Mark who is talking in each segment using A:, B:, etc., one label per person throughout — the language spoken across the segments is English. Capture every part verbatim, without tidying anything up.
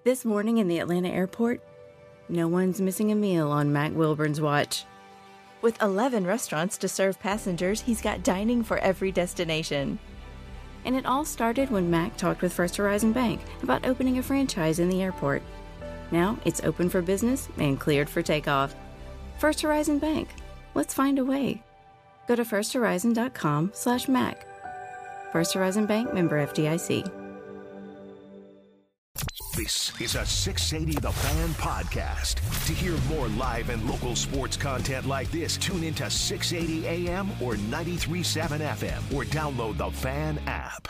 A: This morning in the Atlanta airport, no one's missing a meal on Mac Wilburn's watch. With eleven restaurants to serve passengers, he's got dining for every destination. And it all started when Mac talked with First Horizon Bank about opening a franchise in the airport. Now it's open for business and cleared for takeoff. First Horizon Bank. Let's find a way. Go to firsthorizon.com slash Mac. First Horizon Bank, member F D I C.
B: This is a six eighty The Fan podcast. To hear more live and local sports content like this, tune into six eighty A M or ninety-three point seven F M or download the Fan app.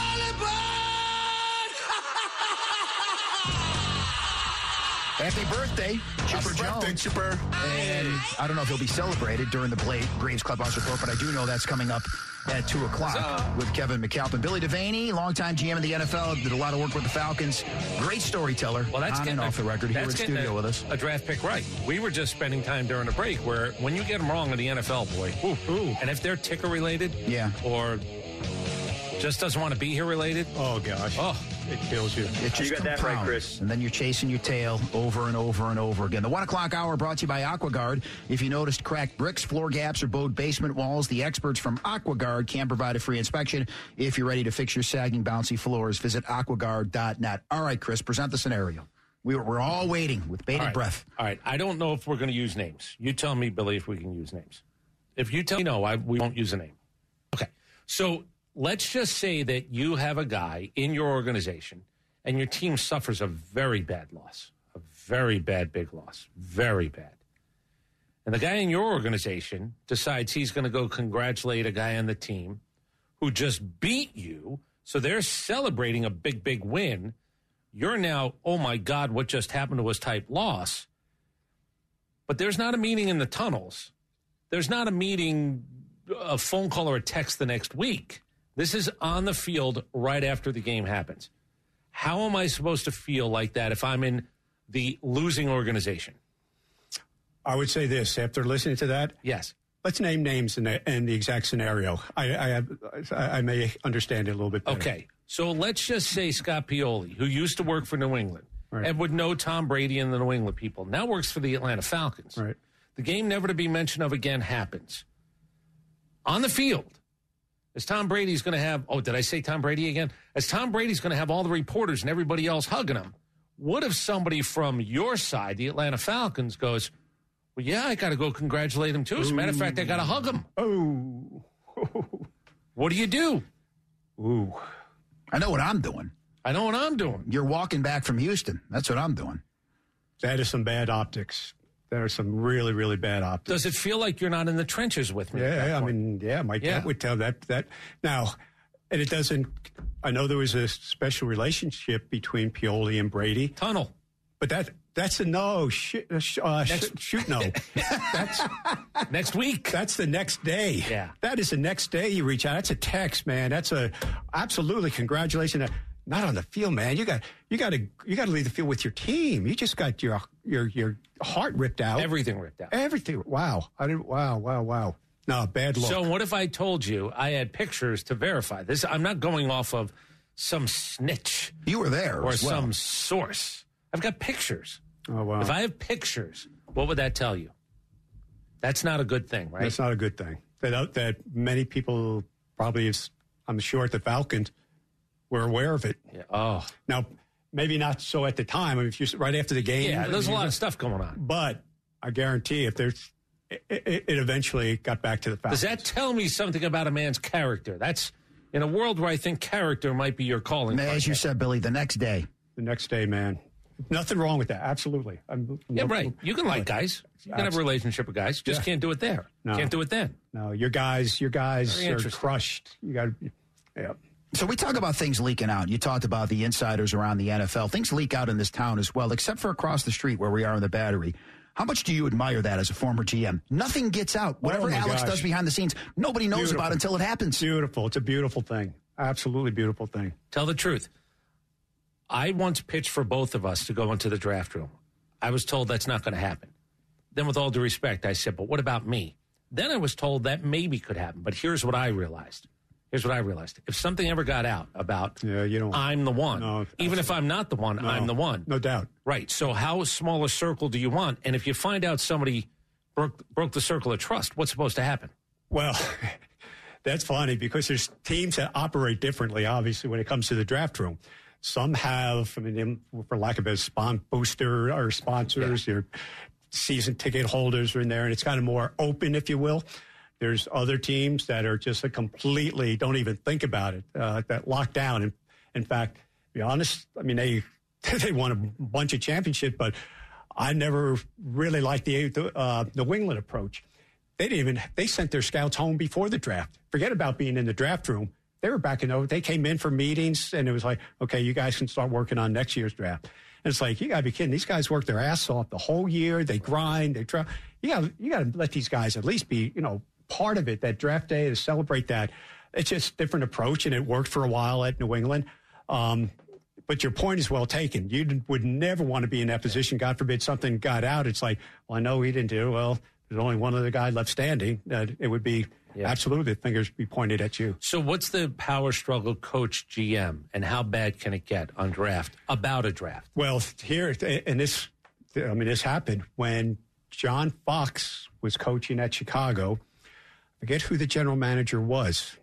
C: Happy birthday, Chipper
D: Happy
C: Jones.
D: birthday, Chipper.
C: And I don't know if he'll be celebrated during the Blade Braves Clubhouse Report, but I do know that's coming up at two o'clock with Kevin McAlpin. Billy Devaney, longtime G M in the N F L, did a lot of work with the Falcons. Great storyteller.
E: Well, that's
C: on
E: getting
C: and off the record here in studio
E: a,
C: with us.
E: A draft pick right. We were just spending time during the break where when you get them wrong in the N F L, boy, ooh, ooh. And if they're ticker related,
C: yeah,
E: or just doesn't want to be here related,
D: oh gosh,
E: oh,
D: it kills you.
C: It just
F: you got that right, Chris.
C: And then you're chasing your tail over and over and over again. The one o'clock hour brought to you by AquaGuard. If you noticed cracked bricks, floor gaps, or bowed basement walls, the experts from AquaGuard can provide a free inspection. If you're ready to fix your sagging, bouncy floors, visit aquaguard dot net. All right, Chris, present the scenario. We were, we're all waiting with bated
E: all right.
C: breath.
E: All right, I don't know if we're going to use names. You tell me, Billy, if we can use names. If you tell me no, I, we won't use a name. Okay, so let's just say that you have a guy in your organization and your team suffers a very bad loss, a very bad big loss, very bad. And the guy in your organization decides he's going to go congratulate a guy on the team who just beat you, so they're celebrating a big, big win. You're now, oh, my God, what just happened to us type loss. But there's not a meeting in the tunnels. There's not a meeting, a phone call or a text the next week. This is on the field right after the game happens. How am I supposed to feel like that if I'm in the losing organization?
D: I would say this, after listening to that.
E: Yes.
D: Let's name names in the, in the exact scenario. I, I, have, I may understand it a little bit better.
E: Okay. So let's just say Scott Pioli, who used to work for New England
D: right.
E: and would know Tom Brady and the New England people, now works for the Atlanta Falcons.
D: Right.
E: The game never to be mentioned of again happens. On the field, as Tom Brady's going to have, oh, did I say Tom Brady again? As Tom Brady's going to have all the reporters and everybody else hugging him, what if somebody from your side, the Atlanta Falcons, goes, well, yeah, I got to go congratulate him, too. As a matter of fact, I got to hug him.
D: Oh.
E: What do you do?
D: Ooh.
C: I know what I'm doing.
E: I know what I'm doing.
C: You're walking back from Houston. That's what I'm doing.
D: That is some bad optics. There are some really, really bad optics.
E: Does it feel like you're not in the trenches with me?
D: Yeah, I mean, yeah, my
E: yeah.
D: dad would tell that. that. Now, and it doesn't, I know there was a special relationship between Pioli and Brady.
E: Tunnel.
D: But that that's a no, shit, uh,
E: next,
D: sh- shoot no. That's
E: next week.
D: That's the next day.
E: Yeah.
D: That is the next day you reach out. That's a text, man. That's a, absolutely, congratulations. Not on the field, man. You got you got to you got to leave the field with your team. You just got your your your heart ripped out.
E: Everything ripped out.
D: Everything. Wow. I didn't. Wow. Wow. Wow. No, bad luck.
E: So what if I told you I had pictures to verify this? I'm not going off of some snitch.
C: You were there
E: or
C: as well.
E: some source. I've got pictures.
D: Oh wow.
E: If I have pictures, what would that tell you? That's not a good thing, right?
D: That's not a good thing. That that many people probably, is, I'm sure, at the Falcons were aware of it.
E: Yeah. Oh.
D: Now, maybe not so at the time. I mean, if you right after the game.
E: Yeah, there's a lot of stuff going on.
D: But I guarantee if there's, it, it, it eventually got back to the Falcons.
E: Does that tell me something about a man's character? That's in a world where I think character might be your calling.
C: As you said, Billy, the next day.
D: The next day, man. Nothing wrong with that. Absolutely. I'm,
E: yeah,
D: no,
E: right. You can like guys. You can have a relationship with guys. Just yeah. can't do it there.
D: No.
E: Can't do it then.
D: No, your guys, your guys are crushed. You got to, yeah.
C: So we talk about things leaking out. You talked about the insiders around the N F L. Things leak out in this town as well, except for across the street where we are in the Battery. How much do you admire that as a former G M? Nothing gets out. Whatever
D: oh
C: Alex
D: gosh.
C: does behind the scenes, nobody knows
D: beautiful.
C: about until it happens.
D: Beautiful. It's a beautiful thing. Absolutely beautiful thing.
E: Tell the truth. I once pitched for both of us to go into the draft room. I was told that's not going to happen. Then with all due respect, I said, but what about me? Then I was told that maybe could happen. But here's what I realized. Here's what I realized. If something ever got out about
D: yeah, you don't,
E: I'm the one,
D: no,
E: even if I'm not the one,
D: no,
E: I'm the one.
D: No doubt.
E: Right. So how small a circle do you want? And if you find out somebody broke, broke the circle of trust, what's supposed to happen?
D: Well, that's funny because there's teams that operate differently, obviously, when it comes to the draft room. Some have, I mean, for lack of a spon- booster or sponsors, yeah. Your season ticket holders are in there, and it's kind of more open, if you will. There's other teams that are just a completely don't even think about it, uh, that lock down. And in fact, to be honest, I mean, they they won a bunch of championships, but I never really liked the uh, New England approach. They didn't even they sent their scouts home before the draft. Forget about being in the draft room. They were back in over. They came in for meetings, and it was like, okay, you guys can start working on next year's draft. And it's like, you got to be kidding. These guys work their ass off the whole year. They grind. They try. You got you got to let these guys at least be, you know, part of it, that draft day, to celebrate that. It's just a different approach, and it worked for a while at New England. Um, but your point is well taken. You would never want to be in that position. God forbid something got out. It's like, well, I know he didn't do well. There's only one other guy left standing. That it would be yeah. absolutely fingers be pointed at you.
E: So what's the power struggle, coach, G M, and how bad can it get on draft, about a draft?
D: Well, here, and this, I mean, this happened when John Fox was coaching at Chicago. Forget who the general manager was.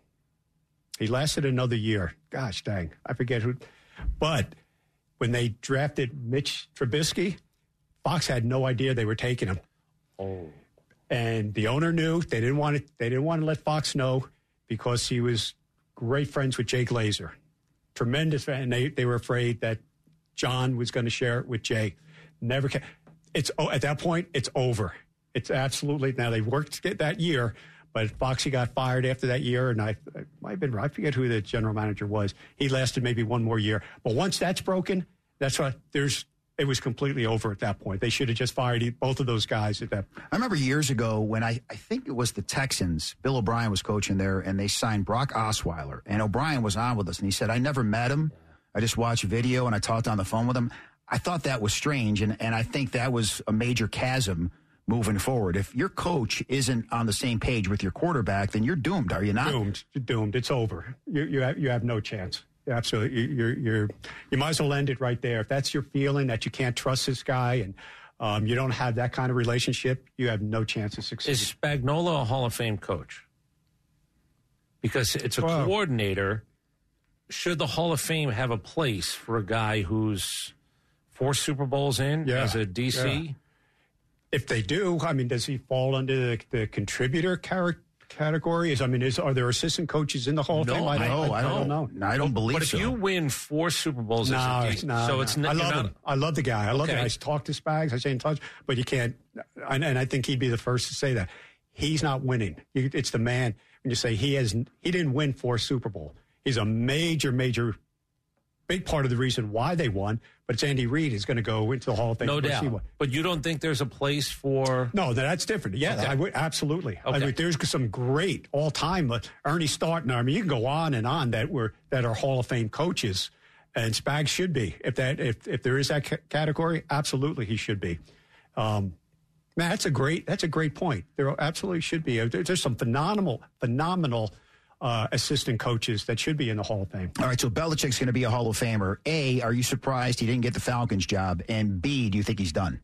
D: He lasted another year. Gosh dang, I forget who. But when they drafted Mitch Trubisky, Fox had no idea they were taking him.
E: Oh.
D: And the owner knew. They didn't want to. They didn't want to let Fox know because he was great friends with Jay Glazer, tremendous, and they they were afraid that John was going to share it with Jay. Never. Ca- it's oh, at that point, it's over. It's absolutely now. They worked that year. But Foxy got fired after that year, and I, I might have been, I forget who the general manager was. He lasted maybe one more year. But once that's broken, that's what there's. It was completely over at that point. They should have just fired both of those guys at that.
C: I remember years ago when I, I think it was the Texans. Bill O'Brien was coaching there, and they signed Brock Osweiler. And O'Brien was on with us, and he said, "I never met him. I just watched video, and I talked on the phone with him." I thought that was strange, and and I think that was a major chasm moving forward. If your coach isn't on the same page with your quarterback, then you're doomed, are you not?
D: Doomed. You're doomed. It's over. You you have, you have no chance. Absolutely. You're, you're, you might as well end it right there. If that's your feeling that you can't trust this guy and um, you don't have that kind of relationship, you have no chance of succeeding.
E: Is Spagnuolo a Hall of Fame coach? Because it's a well, coordinator. Should the Hall of Fame have a place for a guy who's four Super Bowls in yeah, as a D C?
D: Yeah. If they do, I mean, does he fall under the, the contributor character? Category is, I mean, is are there assistant coaches in the Hall of
E: no,
D: Fame?
E: I,
D: I,
E: don't,
D: I, I don't know.
E: No,
C: I don't believe
E: but
C: so.
E: But if you win four Super Bowls,
D: no,
E: as a D C,
D: no,
E: so
D: no.
E: it's
D: I
E: not.
D: love
E: not,
D: him. I love the guy. I love
E: okay.
D: the guy. I talk to Spags. I stay in touch, but you can't. And, and I think he'd be the first to say that he's not winning. It's the man. When you say he has, he didn't win four Super Bowl. He's a major, major, big part of the reason why they won. But it's Andy Reid is going to go into the Hall of Fame.
E: No doubt. But you don't think there's a place for?
D: No, that's different. Yeah, okay. I would absolutely. Okay. I mean, there's some great all-time uh, Ernie Stautner. I mean, you can go on and on that were that are Hall of Fame coaches, and Spags should be. If that if if there is that c- category, absolutely he should be. Um, man, that's a great that's a great point. There absolutely should be. There's some phenomenal phenomenal. Uh, assistant coaches that should be in the Hall of Fame.
C: All right, so Belichick's going to be a Hall of Famer. A, are you surprised he didn't get the Falcons job? And B, do you think he's done?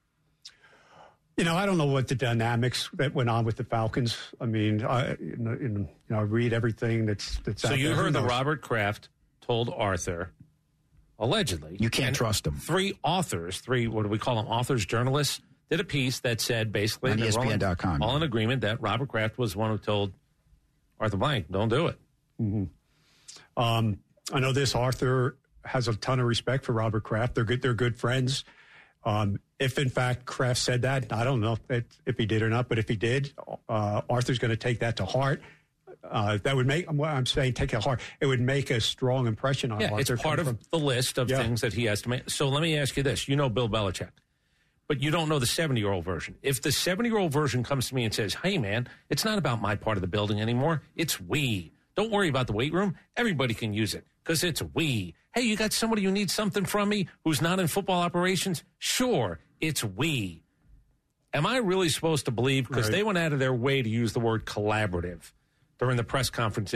D: You know, I don't know what the dynamics that went on with the Falcons. I mean, I you know, you know I read everything that's that's.
E: So
D: out
E: you
D: there.
E: heard that Robert Kraft told Arthur, allegedly,
C: you can't trust him.
E: Three authors, three what do we call them? Authors, journalists, did a piece that said basically
C: on E S P N dot com,
E: all, all in agreement that Robert Kraft was the one who told Arthur Blank, don't do it.
D: Mm-hmm. Um, I know this. Arthur has a ton of respect for Robert Kraft. They're good. They're good friends. Um, if in fact Kraft said that, I don't know if, if he did or not. But if he did, uh, Arthur's going to take that to heart. Uh, that would make what I'm saying take it to heart. It would make a strong impression on
E: yeah,
D: Arthur.
E: It's part of
D: from,
E: the list of
D: yeah.
E: things that he has to make. So let me ask you this: you know Bill Belichick. But you don't know the seventy-year-old version. If the seventy-year-old version comes to me and says, hey, man, it's not about my part of the building anymore. It's we. Don't worry about the weight room. Everybody can use it because it's we. Hey, you got somebody who needs something from me who's not in football operations? Sure, it's we. Am I really supposed to believe, because right. they went out of their way to use the word collaborative during the press conferences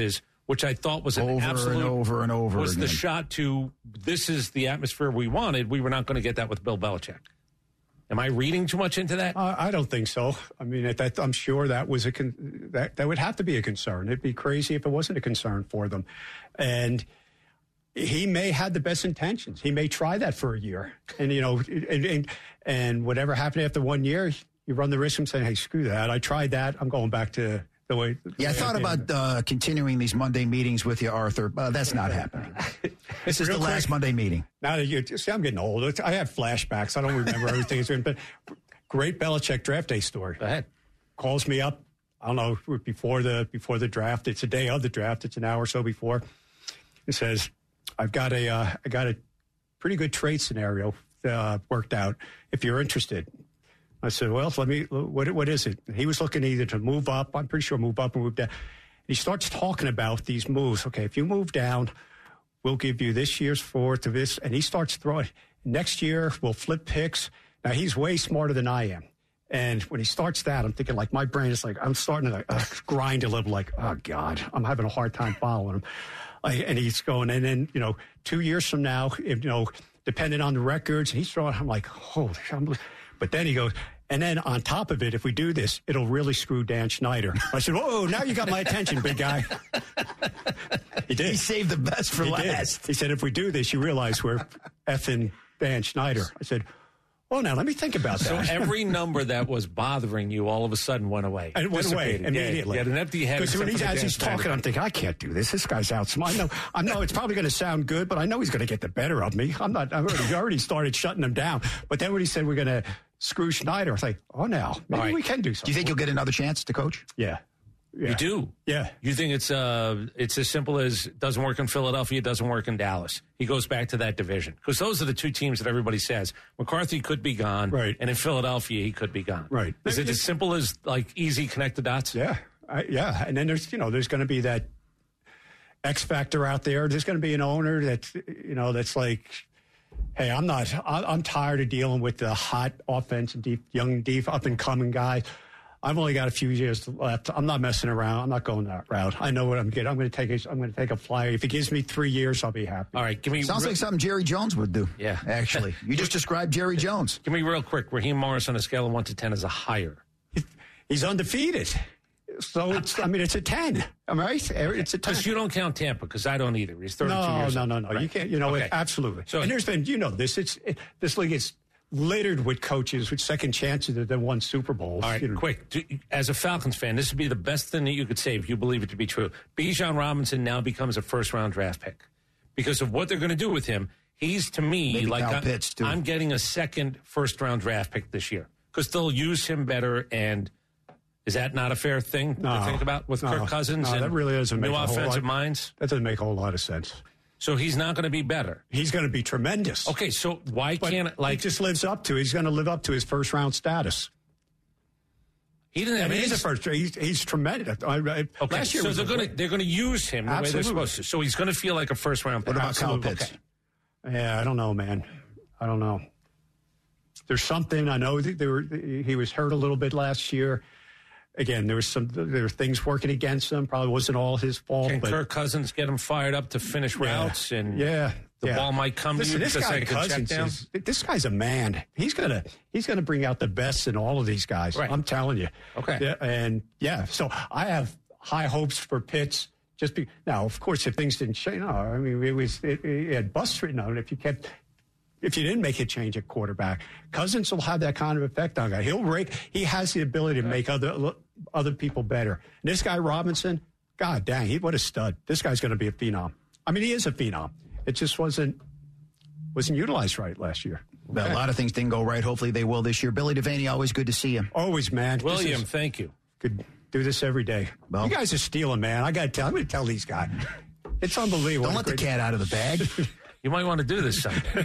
E: which I thought was an
C: over
E: absolute,
C: and over and over
E: was
C: again.
E: the shot to, this is the atmosphere we wanted. We were not going to get that with Bill Belichick. Am I reading too much into that?
D: Uh, I don't think so. I mean, that, I'm sure that was a con- that that would have to be a concern. It'd be crazy if it wasn't a concern for them. And he may have the best intentions. He may try that for a year, and you know, and and, and whatever happened after one year, you run the risk of saying, "Hey, screw that! I tried that. I'm going back to." The way, the
C: yeah, I
D: way
C: thought
D: I
C: about uh, continuing these Monday meetings with you, Arthur. Uh, that's not happening. This is
D: Real
C: the
D: quick,
C: last Monday meeting.
D: Now that you see, I'm getting old. I have flashbacks. I don't remember everything. It's been, but great Belichick draft day story.
E: Go ahead.
D: Calls me up. I don't know before the before the draft. It's a day of the draft. It's an hour or so before. It says, "I've got a uh, I got a pretty good trade scenario uh, worked out. If you're interested." I said, well, let me, what, what is it? He was looking either to move up, I'm pretty sure move up or move down. He starts talking about these moves. Okay, if you move down, we'll give you this year's fourth of this. And he starts throwing, next year, we'll flip picks. Now, he's way smarter than I am. And when he starts that, I'm thinking, like, my brain is like, I'm starting to uh, grind a little, like, oh, God, I'm having a hard time following him. Like, and he's going, and then, you know, two years from now, if, you know, depending on the records, he's throwing, I'm like, holy, I'm, but then he goes, and then on top of it, if we do this, it'll really screw Dan Snyder. I said, whoa, now you got my attention, big guy. He did.
C: He saved the best for
D: he
C: last.
D: Did. He said, if we do this, you realize we're effing Dan Snyder. I said, oh, now let me think about that.
E: So every number that was bothering you all of a sudden went away.
D: And it went away immediately.
E: You had an empty head.
D: Because when he's, as he's talking, I'm thinking, I can't do this. This guy's out smart. I know, I know it's probably going to sound good, but I know he's going to get the better of me. I'm not, I've already, already started shutting him down. But then when he said we're going to screw Schneider, I was like, oh, now, maybe
E: right.
D: we can do something.
C: Do you think you'll get another chance to coach?
D: Yeah. Yeah.
E: You do?
D: Yeah.
E: You think it's uh, it's as simple as it doesn't work in Philadelphia, it doesn't work in Dallas. He goes back to that division. Because those are the two teams that everybody says. McCarthy could be gone.
D: Right.
E: And in Philadelphia, he could be gone.
D: Right.
E: Is it as simple as, like, easy connect the dots?
D: Yeah. I, yeah. And then there's, you know, there's going to be that X factor out there. There's going to be an owner that's, you know, that's like, hey, I'm not, I'm tired of dealing with the hot offense and deep, young, deep, up and coming guys. I've only got a few years left. I'm not messing around. I'm not going that route. I know what I'm getting. I'm going to take a, I'm going to take a flyer. If it gives me three years, I'll be happy.
E: All right, give me.
C: Sounds
E: re-
C: like something Jerry Jones would do.
E: Yeah,
C: actually, you just described Jerry Jones.
E: Give me real quick. Raheem Morris on a scale of one to ten is a higher.
D: He's undefeated, so it's. I mean, it's a ten. Am I right? It's a ten.
E: Because you don't count Tampa, because I don't either. He's thirty-two
D: no,
E: years
D: no,
E: old.
D: no, no, no.
E: Right.
D: You can't. You know,
E: okay.
D: it, absolutely.
E: So,
D: and there's been, you know, this. It's it, this league is littered with coaches with second chances that have won Super Bowls.
E: All right,
D: you know.
E: quick. Do, as a Falcons fan, this would be the best thing that you could say if you believe it to be true. Bijan Robinson now becomes a first-round draft pick because of what they're going to do with him. He's, to me,
C: Maybe
E: like
C: Kyle
E: I'm,
C: Pitts, too.
E: I'm getting a second first-round draft pick this year because they'll use him better. And is that not a fair thing
D: No,
E: to think about with
D: no,
E: Kirk Cousins
D: no,
E: and
D: that really doesn't
E: new
D: make a whole
E: offensive
D: lot-
E: minds?
D: That doesn't make a whole lot of sense.
E: So he's not going to be better.
D: He's going to be tremendous.
E: Okay, so why
D: But
E: can't like
D: he just lives up to? He's going to live up to his first round status.
E: he didn't
D: I
E: have
D: mean,
E: any
D: he's a first. He's, he's tremendous. I, I,
E: Okay,
D: last year
E: so
D: was
E: they're
D: a
E: going to
D: great-
E: they're going to use him the way they're
D: Absolutely.
E: supposed to. So he's going to feel like a first round pick.
C: What about Kyle
D: Absolutely.
C: Pitts?
E: Okay.
D: Yeah, I don't know, man. I don't know. There's something I know that there were, he was hurt a little bit last year. Again, there was some there were things working against him. Probably wasn't all his fault.
E: Can
D: but
E: Kirk Cousins get him fired up to finish routes and
D: yeah,
E: the
D: yeah.
E: ball might come
D: Listen,
E: to you
D: this
E: because
D: guy
E: they can check
D: Cousins
E: down?
D: is, this guy's a man. He's gonna he's gonna bring out the best in all of these guys.
E: Right.
D: I'm telling you.
E: Okay.
D: Yeah, and yeah, so I have high hopes for Pitts. Just be now, of course, if things didn't change, no, I mean it was it, it had bust written on it. If you kept. If you didn't make a change at quarterback, Cousins will have that kind of effect on guy. He'll rake. He has the ability to make other other people better. And this guy Robinson, God dang, he what a stud. This guy's going to be a phenom. I mean, he is a phenom. It just wasn't wasn't utilized right last year.
C: Well, a lot of things didn't go right. Hopefully they will this year. Billy Devaney, always good to see you.
D: Always, man. This
E: William,
D: is-
E: thank you.
D: could do this every day.
C: Well-
D: you guys are stealing, man. I got to tell. I'm going to tell these guys. It's unbelievable.
C: Don't
D: What
C: let
D: a
C: the
D: great-
C: cat out of the bag.
E: You might want to do this someday.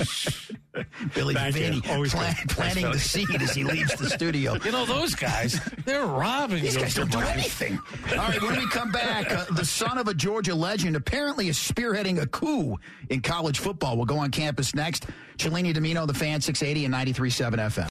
C: Billy
D: Thank you.
C: Devaney
D: Always
C: plan,
D: good.
C: planting the seed as he leaves the studio.
E: You know, those guys, they're robbing
C: These
E: you.
C: guys don't do anything. All right, when we come back, uh, the son of a Georgia legend apparently is spearheading a coup in college football. We'll go on campus next. Cellini Domino, the Fan, six eighty and ninety-three point seven F M.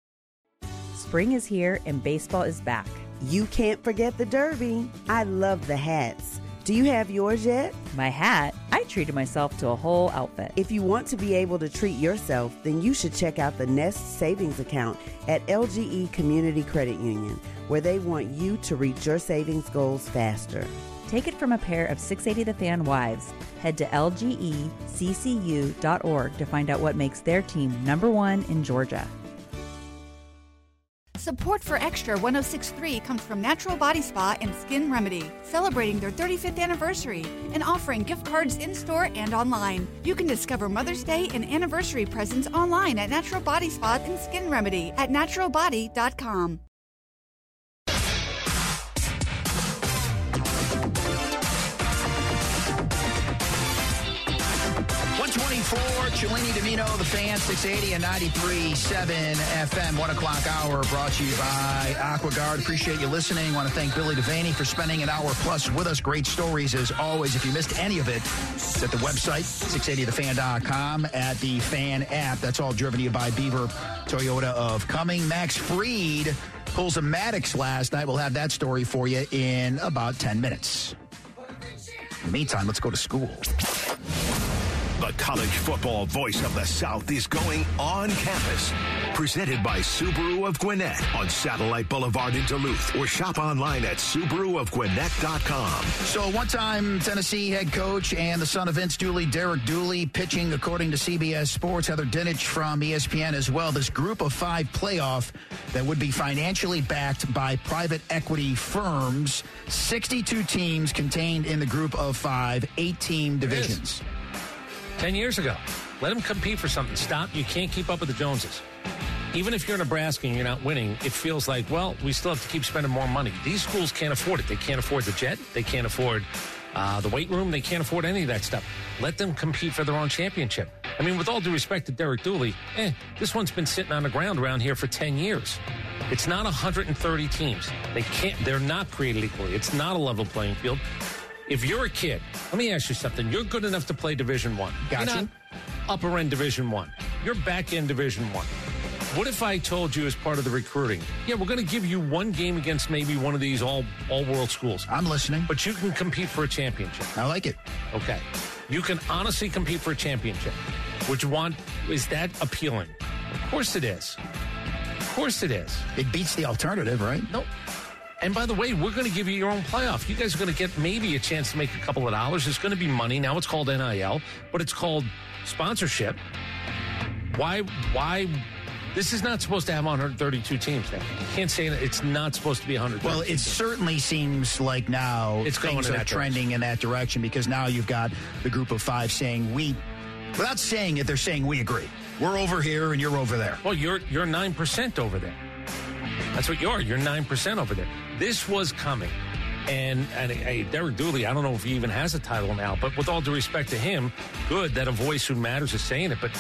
F: Spring is here and baseball is back.
G: You can't forget the Derby. I love the hats. Do you have yours yet?
F: My hat? I treated myself to a whole outfit.
G: If you want to be able to treat yourself, then you should check out the Nest Savings Account at L G E Community Credit Union, where they want you to reach your savings goals faster.
F: Take it from a pair of six eighty The Fan wives. Head to L G E C C U dot org to find out what makes their team number one in Georgia.
H: Support for Extra one oh six point three comes from Natural Body Spa and Skin Remedy, celebrating their thirty-fifth anniversary and offering gift cards in-store and online. You can discover Mother's Day and anniversary presents online at Natural Body Spa and Skin Remedy at natural body dot com.
C: one twenty-four, Cellini Domino, The Fan, six eighty and ninety-three point seven F M. One o'clock hour brought to you by AquaGuard. Appreciate you listening. Want to thank Billy Devaney for spending an hour plus with us. Great stories as always. If you missed any of it, it's at the website, six eighty the fan dot com, at the Fan app. That's all driven to you by Beaver Toyota of Cumming. Max Fried pulls a Maddox last night. We'll have that story for you in about ten minutes. In the meantime, let's go to school.
B: The college football voice of the South is going on campus. Presented by Subaru of Gwinnett on Satellite Boulevard in Duluth, or shop online at Subaru of Gwinnett dot com.
C: So one-time Tennessee head coach and the son of Vince Dooley, Derek Dooley, pitching according to C B S Sports. Heather Dinich from E S P N as well. This group of five playoff that would be financially backed by private equity firms. sixty-two teams contained in the group of five, eight-team divisions.
E: Ten years ago. Let them compete for something. Stop. You can't keep up with the Joneses. Even if you're Nebraska and you're not winning, it feels like, well, we still have to keep spending more money. These schools can't afford it. They can't afford the jet. They can't afford uh, the weight room. They can't afford any of that stuff. Let them compete for their own championship. I mean, with all due respect to Derek Dooley, eh, this one's been sitting on the ground around here for ten years. It's not one hundred thirty teams. They can't. They're not created equally. It's not a level playing field. If you're a kid, let me ask you something. You're good enough to play Division One.
C: Gotcha.
E: You're not upper end Division One. You're back end Division One. What if I told you as part of the recruiting, yeah, we're going to give you one game against maybe one of these all all world schools.
C: I'm listening.
E: But you can compete for a championship.
C: I like it.
E: Okay. You can honestly compete for a championship. Would you want, is that appealing? Of course it is. Of course it is.
C: It beats the alternative, right?
E: No. And by the way, we're going to give you your own playoff. You guys are going to get maybe a chance to make a couple of dollars. It's going to be money. Now it's called N I L, but it's called sponsorship. Why? Why? This is not supposed to have one hundred thirty-two teams now. You can't say that it's not supposed to be one hundred thirty-two
C: Well, it
E: teams.
C: certainly seems like now
E: It's going
C: things
E: in
C: are
E: that
C: trending in that direction, because now you've got the group of five saying we, without saying it, they're saying we agree. We're over here and you're over there.
E: Well, you're you're nine percent over there. That's what you are. You're nine percent over there. This was coming. And, and hey, Derek Dooley, I don't know if he even has a title now, but with all due respect to him, good that a voice who matters is saying it. But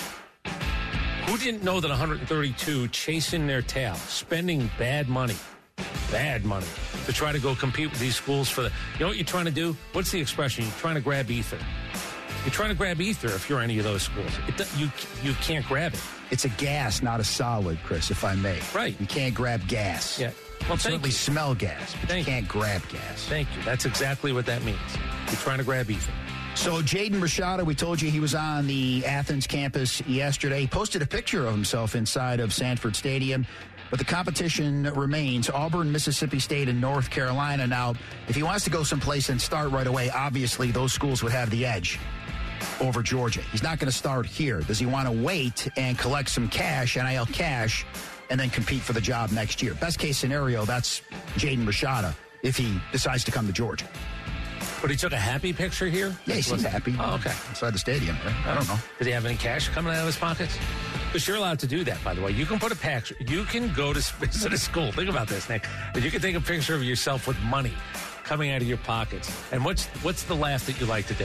E: who didn't know that one hundred thirty-two chasing their tail, spending bad money, bad money, to try to go compete with these schools for the, you know what you're trying to do? What's the expression? You're trying to grab ether. You're trying to grab ether if you're any of those schools. It, you, you can't grab it.
C: It's a gas, not a solid, Chris, if I may.
E: Right.
C: You can't grab gas.
E: Yeah. Well,
C: you certainly
E: you.
C: smell gas, but
E: Thank
C: you can't grab gas.
E: Thank you. That's exactly what that means. You're trying to grab ether.
C: So Jaden Rashada, we told you he was on the Athens campus yesterday. He posted a picture of himself inside of Sanford Stadium. But the competition remains Auburn, Mississippi State, and North Carolina. Now, if he wants to go someplace and start right away, obviously those schools would have the edge over Georgia. He's not going to start here. Does he want to wait and collect some cash, N I L cash, and then compete for the job next year? Best case scenario, that's Jaden Rashada if he decides to come to Georgia.
E: But he took a happy picture here?
C: Yeah, he seems happy.
E: Oh, okay.
C: Inside the stadium. I don't know.
E: Did he have any cash coming out of his pockets? Because you're allowed to do that, by the way. You can put a picture. You can go to visit a school. Think about this, Nick. You can take a picture of yourself with money coming out of your pockets. And what's what's the laugh that you like to do?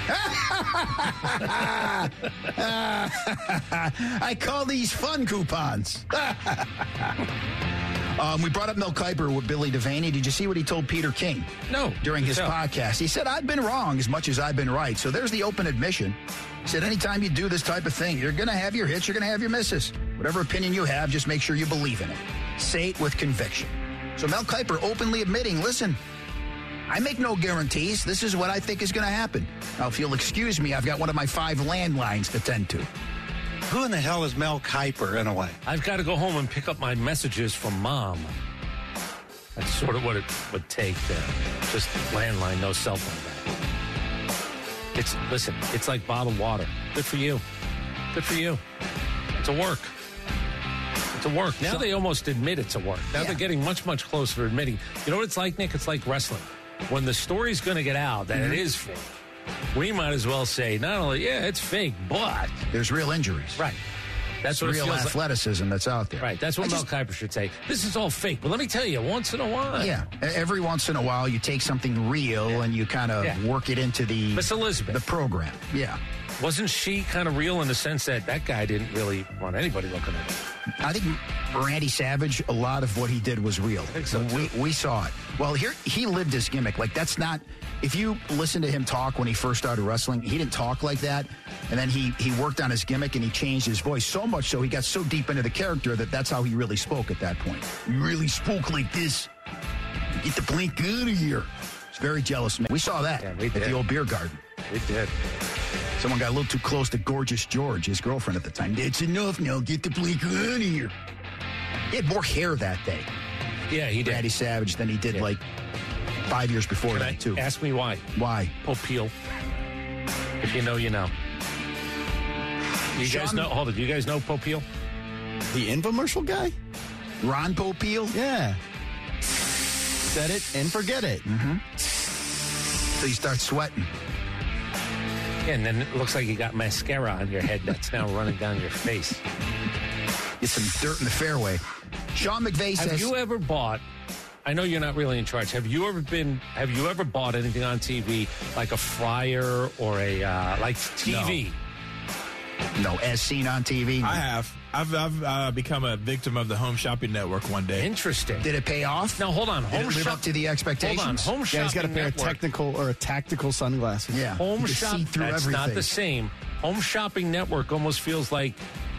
C: I call these fun coupons. Um, we brought up Mel Kiper with Billy Devaney. Did you see what he told Peter King?
E: No.
C: During his
E: no.
C: podcast. He said, I've been wrong as much as I've been right. So there's the open admission. He said, anytime you do this type of thing, you're going to have your hits, you're going to have your misses. Whatever opinion you have, just make sure you believe in it. Say it with conviction. So Mel Kiper openly admitting, listen, I make no guarantees. This is what I think is going to happen. Now, if you'll excuse me, I've got one of my five landlines to tend to.
D: Who in the hell is Mel Kiper, in a way?
E: I've got to go home and pick up my messages from Mom. That's sort of what it would take there. Just landline, no cell phone back. It's, listen, it's like bottled water. Good for you. Good for you. It's a work. It's a work. Now so, they almost admit it's a work. Now yeah. they're getting much, much closer to admitting. You know what it's like, Nick? It's like wrestling. When the story's going to get out that mm-hmm. it is fake, we might as well say, not only, yeah, it's fake, but...
C: there's real injuries.
E: Right. That's
C: it's
E: what
C: real
E: it feels
C: athleticism
E: like.
C: That's out there.
E: Right. That's what I Mel just, Kiper should say. This is all fake, but let me tell you, once in a while.
C: Yeah. Every once in a while, you take something real yeah. and you kind of yeah. work it into the
E: Miss Elizabeth.
C: the program. Yeah.
E: Wasn't she kind of real in the sense that that guy didn't really want anybody looking at him?
C: I think Randy Savage, a lot of what he did was real. I
E: think so too.
C: We, we saw it. Well, here he lived his gimmick. Like, that's not... If you listen to him talk when he first started wrestling, he didn't talk like that. And then he, he worked on his gimmick and he changed his voice so much so he got so deep into the character that that's how he really spoke at that point. He really spoke like this. Get the blink out of here. It's very jealous, man. We saw that
E: yeah, we
C: at
E: did.
C: the old beer garden.
E: We did.
C: Someone got a little too close to Gorgeous George, his girlfriend at the time. It's enough now. Get the blink out of here. He had more hair that day.
E: Yeah, he did.
C: Randy Savage than he did yeah. like five years before
E: Can
C: that,
E: I
C: too.
E: Ask me why.
C: Why?
E: Popeil. If you know, you know. You
C: Sean,
E: guys know? Hold it. Do you guys know Popeil?
I: The infomercial guy?
C: Ron Popeil?
I: Yeah. Set it and forget it.
C: Mm-hmm. So you start sweating.
E: Yeah, and then it looks like you got mascara on your head that's now running down your face.
C: Get some dirt in the fairway. Sean McVay says...
E: Have you ever bought... I know you're not really in charge. Have you ever been... Have you ever bought anything on T V like a fryer or a... Uh, like T V?
C: No. no, as seen on T V?
J: I have. I've, I've uh, become a victim of the Home Shopping Network one day.
E: Interesting.
C: Did it pay off?
E: Now, hold on.
C: Did
E: Home
C: it live
E: shop-
C: up to the expectations?
E: Hold on. Home
I: yeah,
E: Shopping
I: he's got a pair
E: Network.
I: of technical or a tactical sunglasses.
C: Yeah.
E: Home Shop.
C: See through
E: That's
C: everything.
E: not the same. Home Shopping Network almost feels like,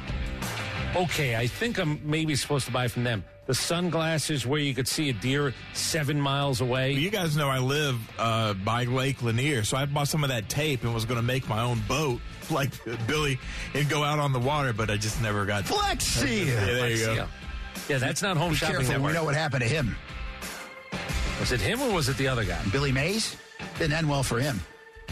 E: okay, I think I'm maybe supposed to buy from them. The sunglasses where you could see a deer seven miles away.
J: Well, you guys know I live uh, by Lake Lanier, so I bought some of that tape and was going to make my own boat like Billy and go out on the water, but I just never got...
C: Flexi!
J: Yeah, there you go.
E: Yeah, that's not Home
C: Be
E: Shopping
C: careful.
E: Network.
C: We know what happened to him.
E: Was it him or was it the other guy?
C: Billy Mays? Didn't end well for him.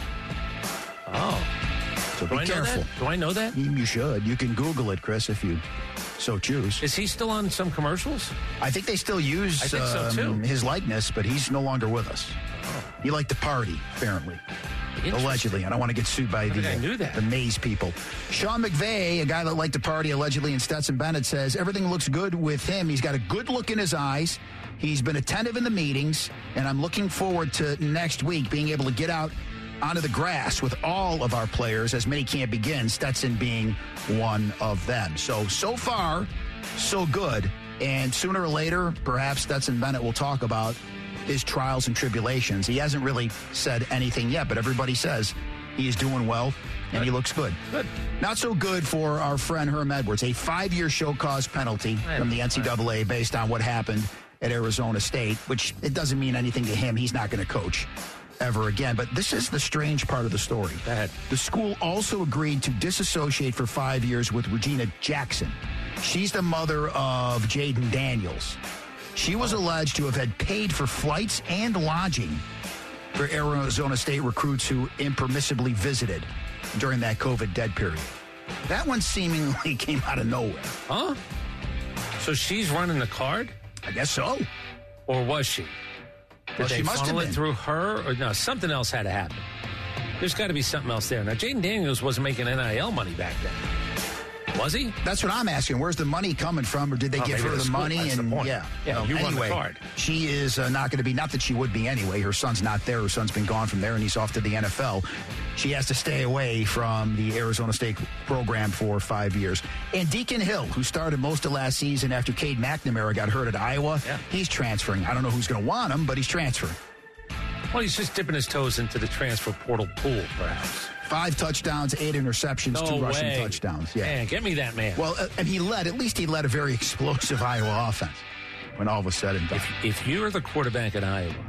E: Oh.
C: So
E: Do
C: be
E: I know
C: careful.
E: that? Do I know that?
C: You, you should. You can Google it, Chris, if you so choose.
E: Is he still on some commercials?
C: I think they still use
E: I think so,
C: um,
E: too.
C: his likeness, but he's no longer with us.
E: Oh.
C: He liked to party, apparently. Allegedly. I don't want to get sued by
E: I
C: the,
E: I knew that.
C: the Mays people. Sean McVay, a guy that liked to party allegedly in Stetson Bennett, says everything looks good with him. He's got a good look in his eyes. He's been attentive in the meetings, and I'm looking forward to next week being able to get out onto the grass with all of our players as mini camp begins, Stetson being one of them. So, so far, so good. And sooner or later, perhaps Stetson Bennett will talk about his trials and tribulations. He hasn't really said anything yet, but everybody says he is doing well and good. He looks good.
E: Good.
C: Not so good for our friend Herm Edwards. A five-year show cause penalty from the N C double A based on what happened at Arizona State, which it doesn't mean anything to him. He's not going to coach ever again. But this is the strange part of the story.
E: Go ahead.
C: The school also agreed to disassociate for five years with Regina Jackson. She's the mother of Jaden Daniels. She was alleged to have had paid for flights and lodging for Arizona State recruits who impermissibly visited during that COVID dead period. That one seemingly came out of nowhere.
E: Huh? So she's running the card?
C: I guess so.
E: Or was she? Did
C: Well,
E: they
C: she must have
E: funnel it
C: been.
E: through her? Or no, something else had to happen. There's got to be something else there. Now, Jaden Daniels wasn't making N I L money back then. Was he?
C: That's what I'm asking. Where's the money coming from, or did they
E: Oh,
C: give
E: maybe
C: her
E: the
C: the
E: school.
C: money?
E: That's the
C: and
E: point.
C: yeah,
E: Yeah,
C: Well,
E: you run the
C: anyway,
E: card.
C: She is uh, not going to be. Not that she would be anyway. Her son's not there. Her son's been gone from there, and he's off to the N F L. She has to stay away from the Arizona State program for five years. And Deacon Hill, who started most of last season after Cade McNamara got hurt at Iowa,
E: Yeah.
C: he's transferring. I don't know who's going to want him, but he's transferring.
E: Well, he's just dipping his toes into the transfer portal pool, perhaps.
C: Five touchdowns, eight interceptions,
E: No
C: two rushing
E: way.
C: touchdowns. Yeah.
E: Man, get me that man.
C: Well, uh, and he led, at least he led a very explosive Iowa offense when all was said and done.
E: If, if you're the quarterback at Iowa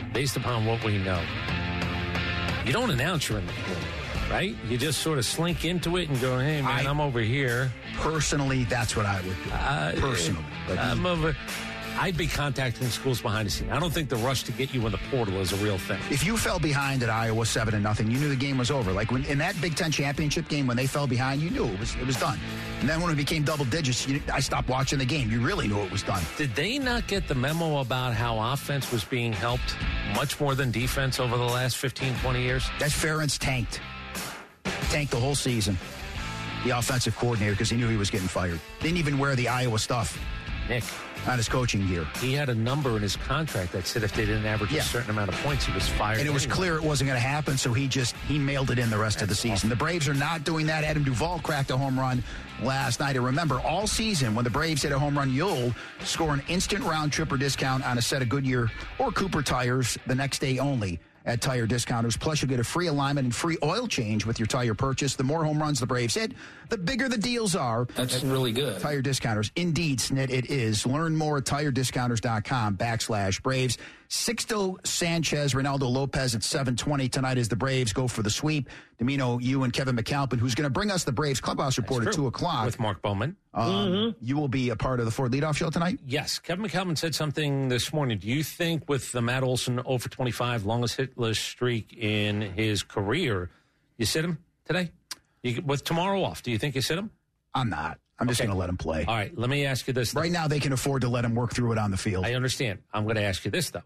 E: based upon what we know, you don't announce you're in the pool, right? You just sort of slink into it and go, hey, man, I, I'm over here.
C: Personally, that's what I would do. Uh, personally. But
E: I'm over... I'd be contacting schools behind the scene. I don't think the rush to get you in the portal is a real thing.
C: If you fell behind at Iowa seven to nothing, you knew the game was over. Like when in that Big Ten championship game, when they fell behind, you knew it was it was done. And then when it became double digits, you, I stopped watching the game. You really knew it was done.
E: Did they not get the memo about how offense was being helped much more than defense over the last fifteen, twenty years?
C: That Ferentz tanked. Tanked the whole season. The offensive coordinator, because he knew he was getting fired. Didn't even wear the Iowa stuff.
E: Nick.
C: On his coaching gear.
E: He had a number in his contract that said if they didn't average yeah. a certain amount of points, he was fired.
C: And it was
E: anyway.
C: clear it wasn't going to happen, so he just, he mailed it in the rest That's of the season. Awesome. The Braves are not doing that. Adam Duvall cracked a home run last night. And remember, all season, when the Braves hit a home run, you'll score an instant round trip or discount on a set of Goodyear or Cooper tires the next day only at Tire Discounters. Plus, you'll get a free alignment and free oil change with your tire purchase. The more home runs the Braves hit, the bigger the deals are.
K: That's really good.
C: Tire Discounters. Indeed, Snit, it is. Learn more at tire discounters dot com backslash Braves. Sixto Sanchez, Ronaldo Lopez at seven twenty tonight as the Braves go for the sweep. Domino, you and Kevin McAlpin, who's going to bring us the Braves Clubhouse Report at two o'clock.
E: With Mark Bowman.
C: Um, mm-hmm. You will be a part of the Ford Leadoff Show tonight?
E: Yes. Kevin McAlpin said something this morning. Do you think with the Matt Olson oh for twenty-five, longest hitless streak in his career, you sit him today? You, with tomorrow off, do you think you sit him?
C: I'm not. I'm just okay. going to let him play.
E: All right. Let me ask you this. Though.
C: Right now, they can afford to let him work through it on the field.
E: I understand. I'm going to ask you this, though.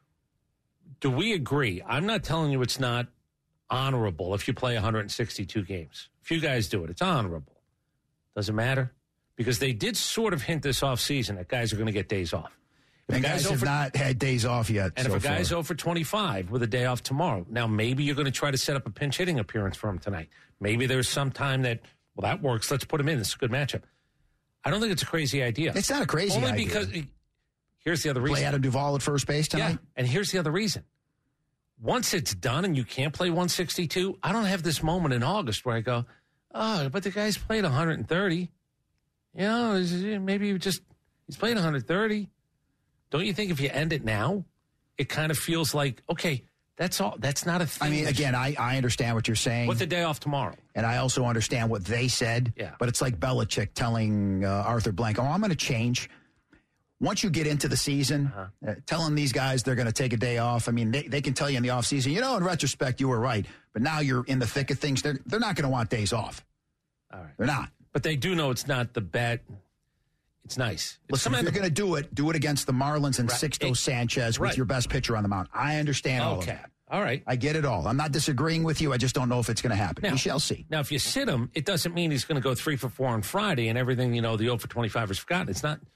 E: Do we agree? I'm not telling you it's not honorable if you play one hundred sixty-two games. If you guys do it, it's honorable. Does it matter? Because they did sort of hint this offseason that guys are going to get days off.
C: If and guys have for, not had days off yet.
E: And
C: so
E: if a guy's
C: far.
E: oh for twenty-five with a day off tomorrow, now maybe you're going to try to set up a pinch hitting appearance for him tonight. Maybe there's some time that, well, that works. Let's put him in. It's a good matchup. I don't think it's a crazy idea.
C: It's not a crazy
E: Only
C: idea.
E: Only because, here's the other reason.
C: Play Adam Duvall at first base tonight?
E: Yeah, and here's the other reason. Once it's done and you can't play one sixty-two, I don't have this moment in August where I go, oh, but the guy's played one hundred thirty. You know, maybe you just, he's played one hundred thirty. Don't you think if you end it now, it kind of feels like, okay, that's all. That's not a thing.
C: I mean, again, I, I understand what you're saying.
E: With the day off tomorrow.
C: And I also understand what they said.
E: Yeah.
C: But it's like Belichick telling uh, Arthur Blank, oh, I'm going to change. Once you get into the season, uh-huh. uh, telling these guys they're going to take a day off, I mean, they, they can tell you in the offseason, you know, in retrospect, you were right. But now you're in the thick of things. They're, they're not going to want days off.
E: All right.
C: They're not.
E: But they do know it's not the bet. It's nice. It's
C: Listen, if you're going to do it, do it against the Marlins and right. Sixto it, Sanchez with right. your best pitcher on the mound. I understand
E: okay.
C: all of that.
E: All right.
C: I get it all. I'm not disagreeing with you. I just don't know if it's going to happen.
E: Now,
C: we shall see.
E: Now, if you sit him, it doesn't mean he's going to go three for four on Friday and everything, you know, the oh for twenty-five is forgotten. It's not.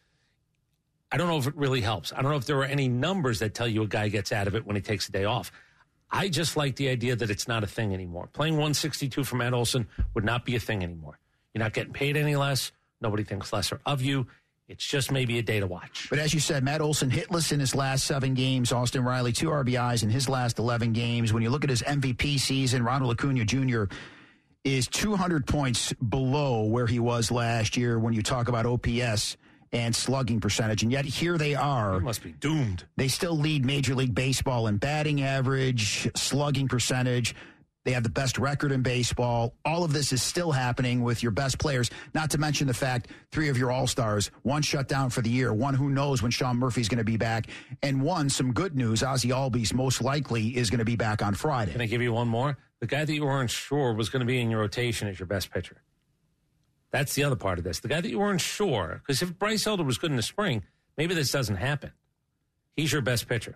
E: I don't know if it really helps. I don't know if there are any numbers that tell you a guy gets out of it when he takes a day off. I just like the idea that it's not a thing anymore. Playing one sixty-two for Matt Olson would not be a thing anymore. You're not getting paid any less. Nobody thinks lesser of you. It's just maybe a day to watch.
C: But as you said, Matt Olson hitless in his last seven games. Austin Riley, two R B Is in his last eleven games. When you look at his M V P season, Ronald Acuna Junior is two hundred points below where he was last year when you talk about O P S and slugging percentage. And yet here they are.
E: They must be doomed.
C: They still lead Major League Baseball in batting average, slugging percentage. They have the best record in baseball. All of this is still happening with your best players, not to mention the fact three of your all-stars, one shut down for the year, one who knows when Sean Murphy's going to be back, and one, some good news, Ozzie Albies most likely is going to be back on Friday.
E: Can I give you one more? The guy that you weren't sure was going to be in your rotation as your best pitcher. That's the other part of this. The guy that you weren't sure, because if Bryce Elder was good in the spring, maybe this doesn't happen. He's your best pitcher.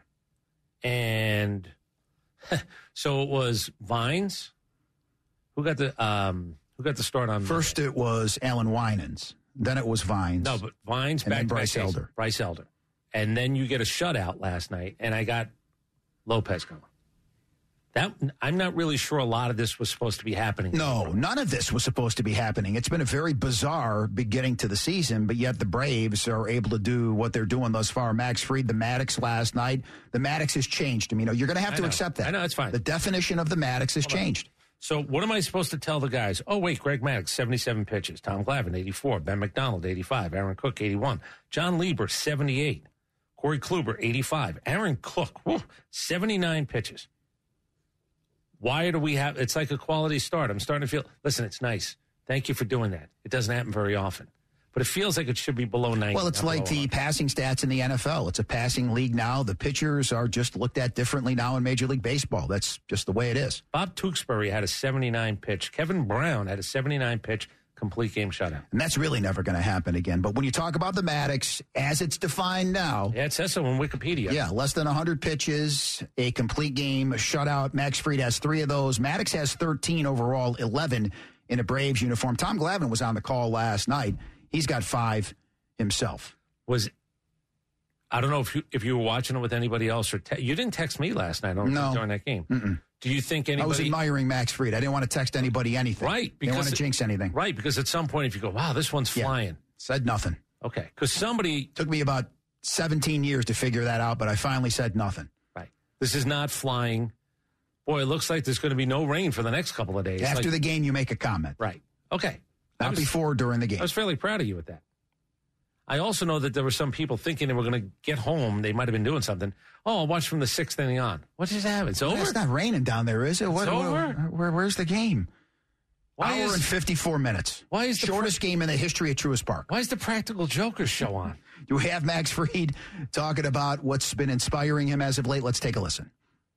E: And so it was Vines. Who got the um, who got the start on
C: first?
E: Monday?
C: It was Alan Winans. Then it was Vines.
E: No, but Vines
C: and
E: back
C: then Bryce
E: back
C: Elder.
E: Bryce Elder, and then you get a shutout last night, and I got Lopez going. That I'm not really sure a lot of this was supposed to be happening.
C: No, none of this was supposed to be happening. It's been a very bizarre beginning to the season, but yet the Braves are able to do what they're doing thus far. Max Fried, the Maddox last night. The Maddox has changed. I mean, you're going to have
E: I
C: to
E: know.
C: accept that.
E: I know, it's fine.
C: The definition of the Maddox has
E: Hold
C: changed.
E: On. So what am I supposed to tell the guys? Oh, wait, Greg Maddox, seventy-seven pitches. Tom Glavine, eighty-four. Ben McDonald, eighty-five. Aaron Cook, eighty-one. John Lieber, seventy-eight. Corey Kluber, eighty-five. Aaron Cook, whew, seventy-nine pitches. Why do we have, it's like a quality start. I'm starting to feel, listen, it's nice. Thank you for doing that. It doesn't happen very often. But it feels like it should be below ninety.
C: Well, it's like the passing stats in the N F L. It's a passing league now. The pitchers are just looked at differently now in Major League Baseball. That's just the way it is.
E: Bob Tewksbury had a seventy-nine pitch. Kevin Brown had a seventy-nine pitch complete game shutout.
C: And that's really never going to happen again. But when you talk about the Maddox, as it's defined now.
E: Yeah, it says so in Wikipedia.
C: Yeah, less than one hundred pitches, a complete game, a shutout. Max Fried has three of those. Maddox has thirteen overall, eleven in a Braves uniform. Tom Glavine was on the call last night. He's got five himself.
E: Was I don't know if you if you were watching it with anybody else or te- you didn't text me last night. I don't
C: no.
E: think during that game.
C: Mm-mm.
E: Do you think anybody?
C: I was admiring Max Fried. I didn't want to text anybody anything.
E: Right,
C: because didn't want to jinx anything.
E: Right, because at some point if you go, wow, this one's
C: yeah.
E: flying.
C: Said nothing.
E: Okay, because somebody
C: took me about seventeen years to figure that out, but I finally said nothing.
E: Right, this is not flying. Boy, it looks like there's going to be no rain for the next couple of days.
C: After
E: like,
C: the game, you make a comment.
E: Right. Okay.
C: Not was, before or during the game.
E: I was fairly proud of you with that. I also know that there were some people thinking they were going to get home. They might have been doing something. Oh, I'll watch from the sixth inning on. What just happened? It's over?
C: Well, it's not raining down there, is it?
E: It's
C: what,
E: over.
C: Where, where, where's the game?
E: Why
C: Hour
E: is,
C: and fifty-four minutes.
E: Why is the
C: shortest pra- game in the history of Truist Park?
E: Why is the Practical Jokers show on?
C: You have Max Fried talking about what's been inspiring him as of late. Let's take a listen.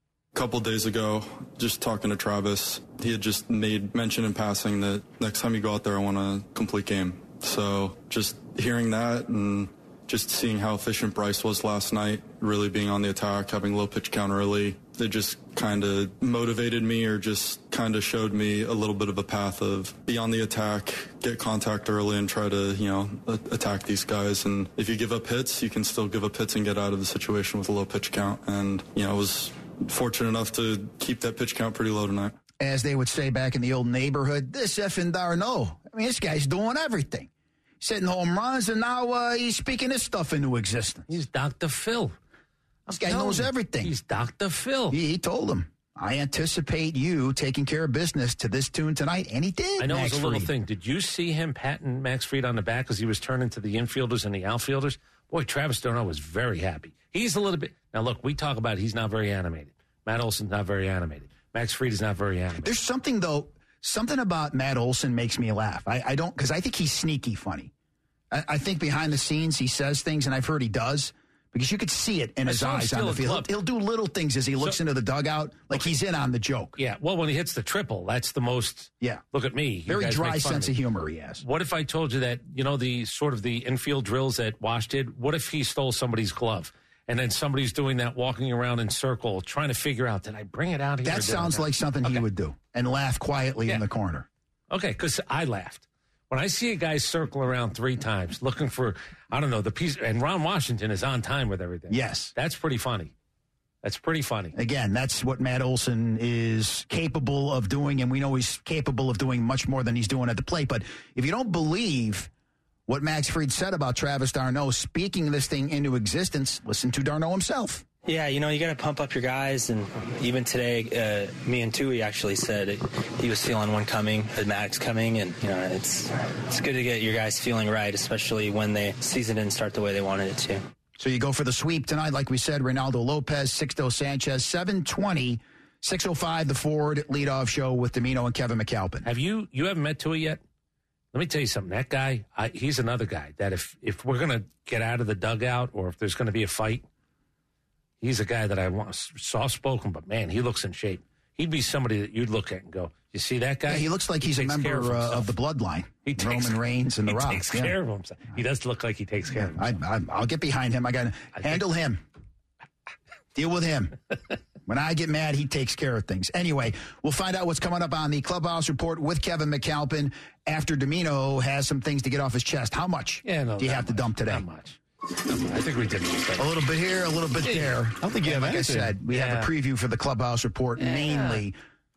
K: A couple days ago, just talking to Travis, he had just made mention in passing that next time you go out there, I want a complete game. So just hearing that and just seeing how efficient Bryce was last night, really being on the attack, having low pitch count early, it just kind of motivated me or just kind of showed me a little bit of a path of be on the attack, get contact early and try to, you know, attack these guys. And if you give up hits, you can still give up hits and get out of the situation with a low pitch count. And, you know, I was fortunate enough to keep that pitch count pretty low tonight.
C: As they would say back in the old neighborhood, this effing Darno. I mean, this guy's doing everything. He's hitting home runs, and now uh, he's speaking his stuff into existence.
E: He's Doctor Phil.
C: This guy knows everything.
E: He's Doctor Phil.
C: He, he told him, I anticipate you taking care of business to this tune tonight, and he did.
E: I know
C: Max
E: it was a little
C: Fried.
E: thing. Did you see him patting Max Fried on the back as he was turning to the infielders and the outfielders? Boy, Travis Darno was very happy. He's a little bit... Now, look, we talk about he's not very animated. Matt Olson's not very animated. Max Fried is not very animated.
C: There's something, though, something about Matt Olson makes me laugh. I, I don't, because I think he's sneaky funny. I, I think behind the scenes he says things, and I've heard he does, because you could see it in
E: I
C: his eyes on the field. He'll, he'll do little things as he looks so, into the dugout, like okay. he's in on the joke.
E: Yeah, well, when he hits the triple, that's the most,
C: yeah.
E: look at me.
C: Very dry sense of humor he has.
E: What if I told you that, you know, the sort of the infield drills that Wash did, what if he stole somebody's glove? And then somebody's doing that, walking around in circle, trying to figure out, did I bring it out here?
C: That sounds like something okay. he would do, and laugh quietly yeah. in the corner.
E: Okay, because I laughed. When I see a guy circle around three times looking for, I don't know, the piece, and Ron Washington is on time with everything.
C: Yes.
E: That's pretty funny. That's pretty funny.
C: Again, that's what Matt Olson is capable of doing, and we know he's capable of doing much more than he's doing at the plate. But if you don't believe what Max Fried said about Travis Darno speaking this thing into existence, listen to Darno himself.
L: Yeah, you know, you got to pump up your guys. And even today, uh, me and Tui actually said it, he was feeling one coming, a Maddox coming. And, you know, it's it's good to get your guys feeling right, especially when the season didn't start the way they wanted it to.
C: So you go for the sweep tonight, like we said, Reynaldo Lopez, Sixto Sanchez, seven twenty, six oh five, the Ford leadoff show with Domino and Kevin McAlpin.
E: Have you, you haven't met Tui yet? Let me tell you something. That guy, I, he's another guy that if, if we're going to get out of the dugout or if there's going to be a fight, he's a guy that I want, soft-spoken, but, man, he looks in shape. He'd be somebody that you'd look at and go, you see that guy?
C: Yeah, he looks like
E: he
C: he's a member
E: of,
C: uh, of the bloodline.
E: He takes,
C: Roman Reigns and The
E: he
C: Rock.
E: He takes
C: yeah.
E: care of himself. He does look like he takes care
C: yeah,
E: of himself.
C: I, I, I'll get behind him. I got to handle
E: think,
C: him. Deal with him. When I get mad, he takes care of things. Anyway, we'll find out what's coming up on the Clubhouse Report with Kevin McAlpin after Domino has some things to get off his chest. How much
E: yeah, no,
C: do you have
E: much,
C: to dump today?
E: Not much. I think we did
C: a little bit here, a little bit
E: yeah.
C: there.
I: I don't think you have
C: Like
I: anything.
C: I said, we
E: yeah.
C: have a preview for the Clubhouse Report,
E: yeah.
C: mainly.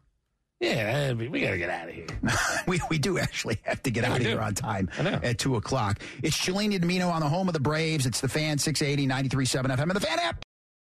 E: Yeah, we got to get out of here.
C: we we do actually have to get yeah, out of here on time at two o'clock. It's Shalini Domino on the home of the Braves. It's the Fan, six eighty, ninety-three point seven F M, and the Fan app.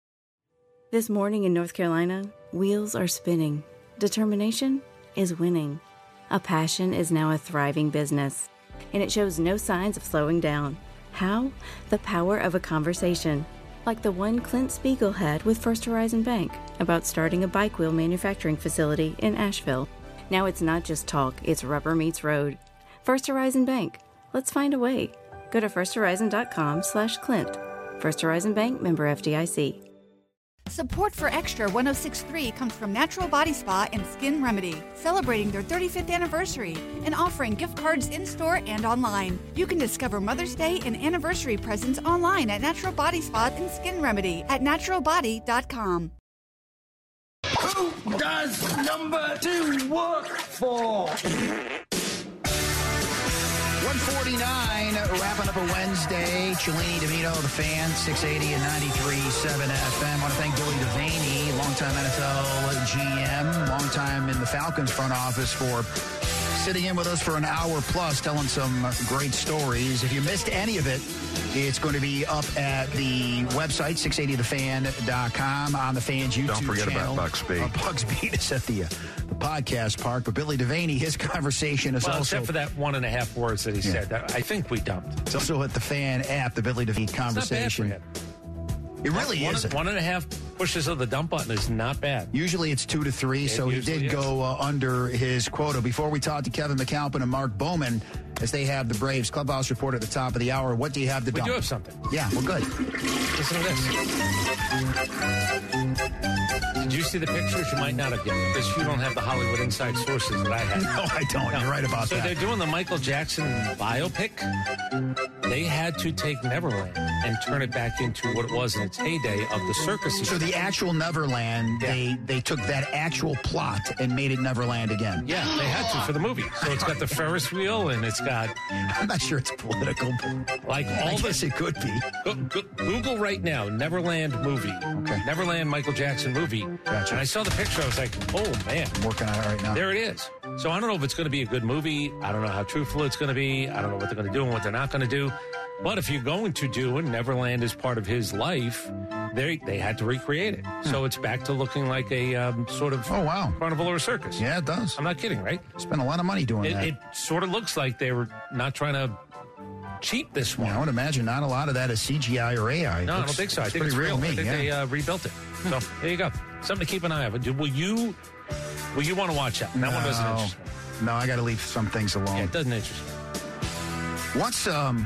A: This morning in North Carolina, wheels are spinning. Determination is winning. A passion is now a thriving business, and it shows no signs of slowing down. How? The power of a conversation. like the one Clint Spiegel had with First Horizon Bank about starting a bike wheel manufacturing facility in Asheville. Now it's not just talk, it's rubber meets road. First Horizon Bank. Let's find a way. Go to firsthorizon.com slash Clint. First Horizon Bank, member F D I C.
H: Support for Extra one oh six point three comes from Natural Body Spa and Skin Remedy, celebrating their thirty-fifth anniversary and offering gift cards in-store and online. You can discover Mother's Day and anniversary presents online at Natural Body Spa and Skin Remedy at natural body dot com.
M: Who does number two work for?
C: one forty-nine, wrapping up a Wednesday. Cellini, DeVito, The Fan, six eighty and ninety-three point seven F M. I want to thank Billy Devaney, longtime N F L G M, longtime in the Falcons front office, for sitting in with us for an hour plus, telling some great stories. If you missed any of it, it's going to be up at the website, six eighty the fan dot com, on the Fan's YouTube channel.
N: Don't forget
C: channel.
N: about Bucks Beat.
C: Uh, Bucks Beat is at the, uh, the podcast park. But Billy Devaney, his conversation is
E: well,
C: also...
E: except for that one and a half words that he
C: Yeah.
E: said. That I think we dumped.
C: It's also at the Fan app, the Billy Devaney conversation.
E: It's not bad for him.
C: It really
E: one,
C: isn't.
E: One and a half pushes of the dump button is not bad.
C: Usually it's two to three,
E: It
C: so he
E: usually
C: did
E: is.
C: go uh, under his quota. Before we talk to Kevin McAlpin and Mark Bowman, as they have the Braves Clubhouse Report at the top of the hour, what do you have to
E: We
C: dump?
E: do have something.
C: Yeah, we're good.
E: Listen to this. Did you see the pictures? You might not have yet, because you don't have the Hollywood inside sources that I have.
C: No, I don't. You're right about
E: so
C: that.
E: they're doing the Michael Jackson biopic. They had to take Neverland and turn it back into what it was in its heyday of the circus.
C: So the actual Neverland, they, they took that actual plot and made it Neverland again.
E: Yeah, they had to for the movie. So it's got the Ferris wheel and it's got...
C: I'm not sure it's political.
E: Like all
C: I
E: the,
C: guess it could be.
E: Go, go, Google right now, Neverland movie.
C: Okay.
E: Neverland Michael Jackson movie.
C: Gotcha.
E: And I saw the picture, I was like, oh, man.
C: I'm working on it right now.
E: There it is. So I don't know if it's going to be a good movie. I don't know how truthful it's going to be. I don't know what they're going to do and what they're not going to do. But if you're going to do, and Neverland is part of his life, they they had to recreate it.
C: Hmm.
E: So it's back to looking like a um, sort of
C: Oh, wow.
E: carnival or a circus.
C: Yeah, it does.
E: I'm not kidding, right?
C: Spent a lot of money doing
E: It,
C: that.
E: it sort of looks like they were not trying to cheat this one.
C: Yeah, I would imagine not a lot of that is C G I or A I. It
E: No, I
C: looks-
E: don't think so. I
C: looks
E: think it's
C: pretty
E: real.
C: to me.
E: I think
C: yeah.
E: they uh, rebuilt it. So there you go. Something to keep an eye on. Do- Will you? Will you want to watch that? That
C: no,
E: one doesn't interest me.
C: no, I got to leave some things alone.
E: Yeah, it doesn't interest me.
C: Once um,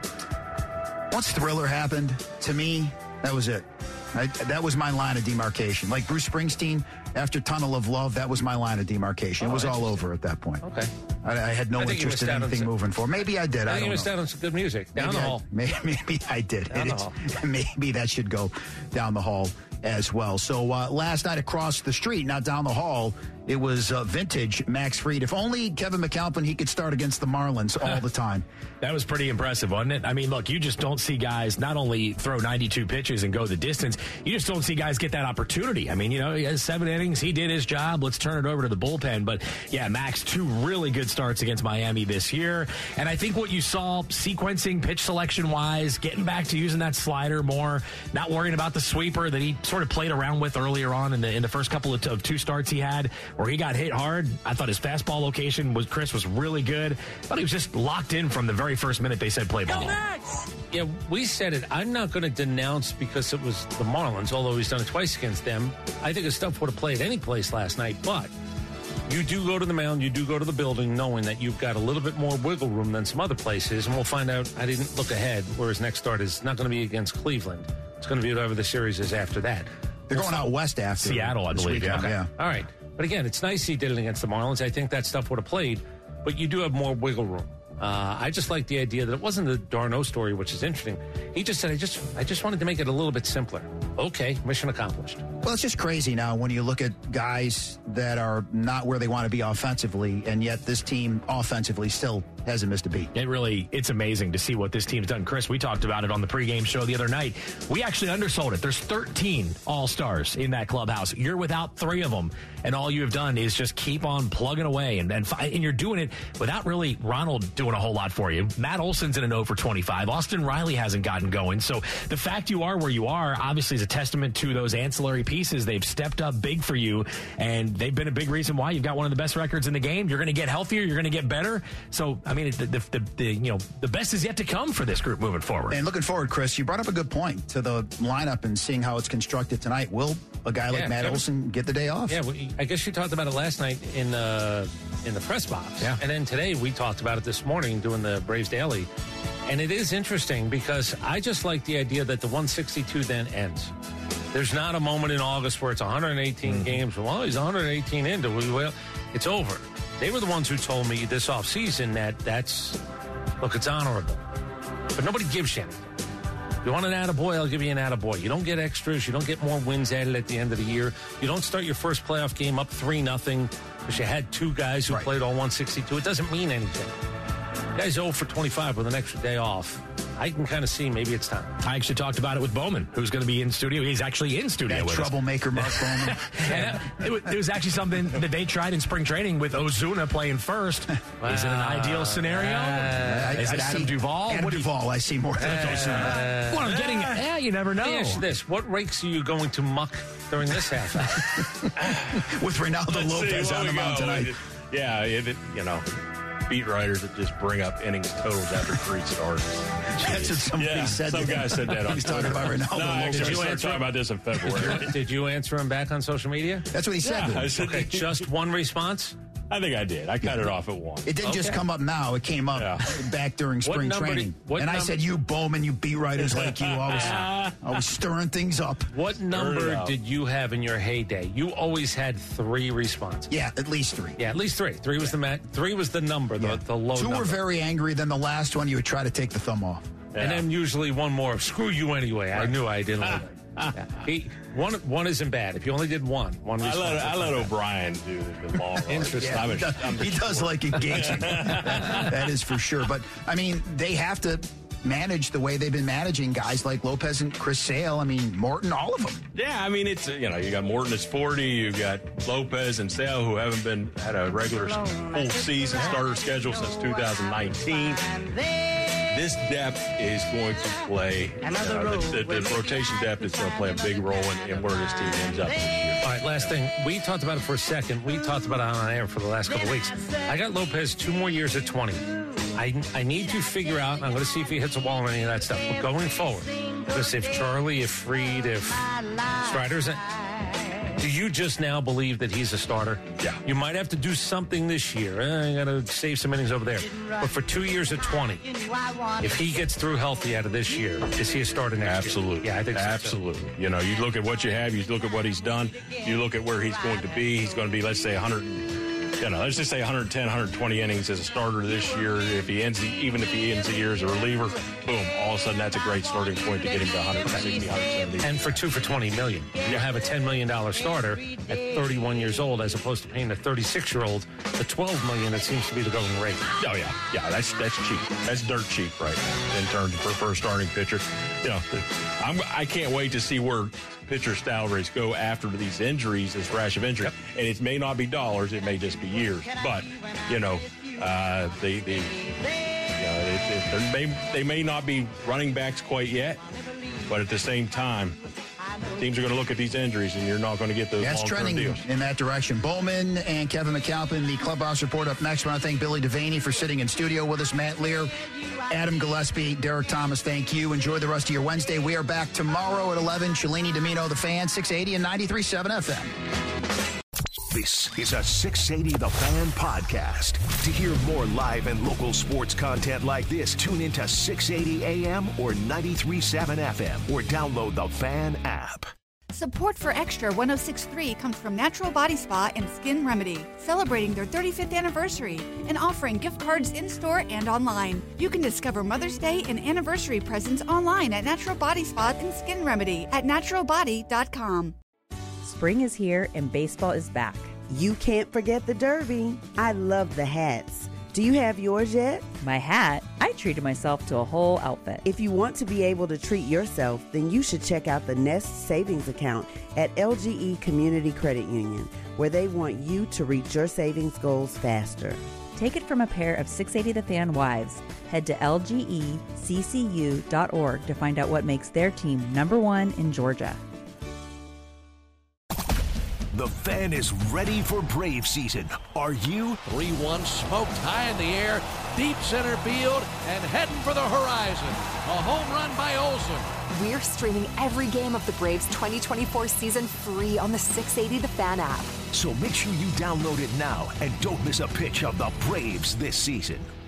C: once Thriller happened, to me, that was it. I, that was my line of demarcation. Like Bruce Springsteen, after Tunnel of Love, that was my line of demarcation.
E: Oh,
C: it was all
E: interesting.
C: over at that point.
E: Okay.
C: I, I had no
E: I think you
C: interest in
E: missed out on
C: anything
E: some-
C: moving forward. Maybe I did. I,
E: I think
C: don't
E: you missed
C: know.
E: out on some good music. Down
C: Maybe
E: the
C: I-
E: hall.
C: Maybe, maybe I did.
E: Down
C: And
E: the
C: it's-
E: hall.
C: Maybe that should go down the hall as well. So uh, last night across the street, not down the hall, it was uh, vintage Max Fried. If only Kevin McAlpin, he could start against the Marlins all the time.
O: That was pretty impressive, wasn't it? I mean, look, you just don't see guys not only throw ninety-two pitches and go the distance, you just don't see guys get that opportunity. I mean, you know, he has seven innings. He did his job. Let's turn it over to the bullpen. But, yeah, Max, two really good starts against Miami this year. And I think what you saw sequencing, pitch selection-wise, getting back to using that slider more, not worrying about the sweeper that he sort of played around with earlier on in the in the first couple of, t- of two starts he had where he got hit hard. I thought his fastball location was Chris was really good. I thought he was just locked in from the very first minute they said play ball.
E: Yeah, we said it. I'm not going to denounce because it was the Marlins, although he's done it twice against them. I think his stuff would have played any place last night, but you do go to the mound, you do go to the building knowing that you've got a little bit more wiggle room than some other places, and we'll find out. I didn't look ahead where his next start is not going to be against Cleveland. It's going to be whatever the series is after that.
C: They're going out west after
O: Seattle, I
C: this
O: believe.
C: weekend,
O: Yeah.
C: yeah.
E: All right. But again, it's nice he did it against the Marlins. I think that stuff would have played, but you do have more wiggle room. Uh, I just like the idea that it wasn't the Darno story, which is interesting. He just said, I just I just wanted to make it a little bit simpler. Okay, mission accomplished.
C: Well, it's just crazy now when you look at guys that are not where they want to be offensively, and yet this team offensively still hasn't missed a beat.
O: It really, it's amazing to see what this team's done. Chris, we talked about it on the pregame show the other night. We actually undersold it. There's thirteen all-stars in that clubhouse. You're without three of them, and all you have done is just keep on plugging away, and and, fi- and you're doing it without really Ronald doing a whole lot for you. Matt Olson's in an oh for twenty-five. Austin Riley hasn't gotten going. So the fact you are where you are obviously is is a testament to those ancillary pieces. They've stepped up big for you, and they've been a big reason why you've got one of the best records in the game. You're going to get healthier. You're going to get better. So, I mean, the, the, the, the you know the best is yet to come for this group moving forward.
C: And looking forward, Chris, you brought up a good point to the lineup and seeing how it's constructed tonight. Will a guy like
E: Yeah,
C: Matt
E: Kevin-
C: Olson get the day off?
E: Yeah, we, I guess you talked about it last night in uh, in the press box.
C: Yeah.
E: And then today we talked about it this morning doing the Braves Daily. And it is interesting because I just like the idea that the one sixty-two then ends. There's not a moment in August where it's one hundred eighteen mm-hmm. games. Well, he's one hundred eighteen into. Well, it's over. They were the ones who told me this offseason that that's, look, it's honorable. But nobody gives you anything. You want an attaboy, I'll give you an attaboy. You don't get extras. You don't get more wins added at the end of the year. You don't start your first playoff game up three nothing because you had two guys who
C: Right.
E: played all one sixty-two. It doesn't mean anything. Guy's zero for twenty-five with an extra day off. I can kind of see maybe it's time.
O: I actually talked about it with Bowman, who's going to be in studio. He's actually in studio
C: That
O: with
C: troublemaker
O: us.
C: Mark Bowman.
O: And, uh, it, was, it was actually something that they tried in spring training with Ozuna playing first. Wow. Is it an ideal scenario?
C: Uh,
O: Is
C: I,
O: it
C: I
O: Adam
C: see,
O: Duvall?
C: Adam
O: What do you-
C: Duvall, I see more than
E: Uh,
C: Ozuna.
O: Well, I'm getting, yeah, you never know.
E: Let me ask you this. What rakes are you going to muck during this half hour?
C: With Ronaldo
N: Let's see,
C: Lopez
N: what
C: on
N: we
C: the mound
N: got?
C: tonight.
N: Yeah, if it, you know, beat writers that just bring up innings totals after three starts.
C: That's what somebody
N: yeah,
C: said.
N: Some
C: to
N: guy
C: him.
N: said that on
C: He's talking
N: Twitter.
C: about Ronaldo
N: No,
C: Lopez.
N: actually,
E: Did
N: we
E: you
N: started
E: answer
N: talking
E: him?
N: about this in February.
E: Did you answer him back on social media?
C: That's what he said.
N: Yeah, I said,
E: Okay, just one response?
N: I think I did. I cut it off at one.
C: It didn't just
E: Okay.
C: come up now. It came up
N: Yeah.
C: back during
E: What
C: spring
E: number
C: training.
E: did- what
C: and I
E: number-
C: said, you Bowman, you beat writers like you, always, always stirring things up.
E: What number
N: out.
E: did you have in your heyday? You always had three responses.
C: Yeah, at least three.
E: Yeah, at least three. Three was the ma- three was the number, the,
C: Yeah.
E: the low
C: Two
E: number.
C: were very angry. Then the last one, you would try to take the thumb off.
N: Yeah.
E: And then usually one more. Screw you anyway. I knew I didn't like it. Yeah. He, one, one isn't bad. If you only did one, one
N: I
E: response.
N: let I
E: that's
N: let
E: not bad.
N: O'Brien do the long.
E: Interesting.
C: Yeah,
N: I'm
C: he
N: a-
C: does,
N: I'm
C: he does like engaging. That is for sure. But, I mean, they have to manage the way they've been managing guys like Lopez and Chris Sale. I mean, Morton, all of them.
N: Yeah, I mean it's you know you got Morton is forty, you got Lopez and Sale who haven't been had a regular full season starter schedule since two thousand nineteen. This depth is going to play. Uh, the, the, the rotation depth is going to play a big role in, in where this team ends up this year.
E: All right, last thing. We talked about it for a second. We talked about it on air for the last couple of weeks. I got Lopez two more years at twenty. I, I need to figure out, and I'm going to see if he hits a wall or any of that stuff. But going forward, because if Charlie, if Fried, if Strider's, do you just now believe that he's a starter?
N: Yeah.
E: You might have to do something this year. Eh, you got to save some innings over there. But for two years at twenty, if he gets through healthy out of this year, is he a starter next
N: Absolutely.
E: year? Yeah, I think so.
N: Absolutely. You know, you look at what you have, you look at what he's done, you look at where he's going to be. He's going to be, let's say, one hundred, you know, let's just say one ten, one twenty innings as a starter this year. If he ends, the, even if he ends the year as a reliever, boom, all of a sudden that's a great starting point to get him to one sixty, one seventy.
E: And for two for twenty million, you have a ten million dollar starter at thirty-one years old, as opposed to paying a thirty-six year old the twelve million that seems to be the going rate.
N: Oh yeah, yeah, that's that's cheap. That's dirt cheap right now in terms of for, for a starting pitcher. You know, I'm, I can't wait to see where pitcher salaries go after these injuries, this rash of injury. Yep. And it may not be dollars; it may just be years. But you know, uh, they they you know, it, it, may they may not be running backs quite yet, but at the same time, teams are going to look at these injuries, and you're not going to get those
C: That's
N: long-term
C: trending
N: deals.
C: in that direction. Bowman and Kevin McAlpin, the Clubhouse Report up next. I want to thank Billy Devaney for sitting in studio with us, Matt Lear, Adam Gillespie, Derek Thomas, thank you. Enjoy the rest of your Wednesday. We are back tomorrow at eleven. Cellini Domino, The Fan, six eighty and ninety-three point seven F M.
B: This is a six eighty The Fan podcast. To hear more live and local sports content like this, tune into six eighty A M or ninety-three point seven F M or download the Fan app.
H: Support for Extra one oh six point three comes from Natural Body Spa and Skin Remedy, celebrating their thirty-fifth anniversary and offering gift cards in-store and online. You can discover Mother's Day and anniversary presents online at Natural Body Spa and Skin Remedy at natural body dot com.
F: Spring is here and baseball is back.
G: You can't forget the Derby. I love the hats. Do you have yours yet?
F: My hat? I treated myself to a whole outfit.
G: If you want to be able to treat yourself, then you should check out the Nest Savings Account at L G E Community Credit Union, where they want you to reach your savings goals faster.
F: Take it from a pair of six eighty The Fan wives. Head to L G E C C U dot org to find out what makes their team number one in Georgia.
B: The Fan is ready for Brave season. Are you?
P: three one smoked high in the air, deep center field, and heading for the horizon. A home run by Olsen.
Q: We're streaming every game of the Braves twenty twenty-four season free on the six eighty The Fan app.
B: So make sure you download it now and don't miss a pitch of the Braves this season.